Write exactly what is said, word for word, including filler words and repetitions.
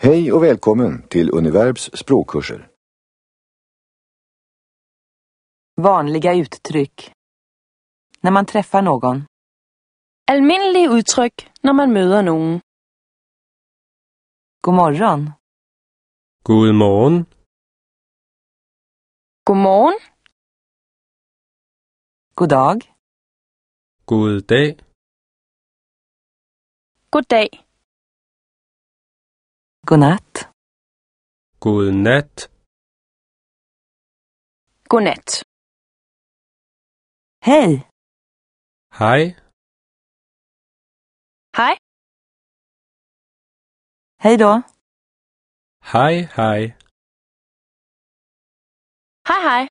Hej och välkommen till Univerbs språkkurser. Vanliga uttryck. När man träffar någon. Almindelige udtryk, når man møder nogen. God morgon. God morgen. Godmorgen. God dag. God dag. Goddag. Godnatt. God nat. Godnat. Hej. Hej. Hej. Hej då. Hej, hej. Hej hej.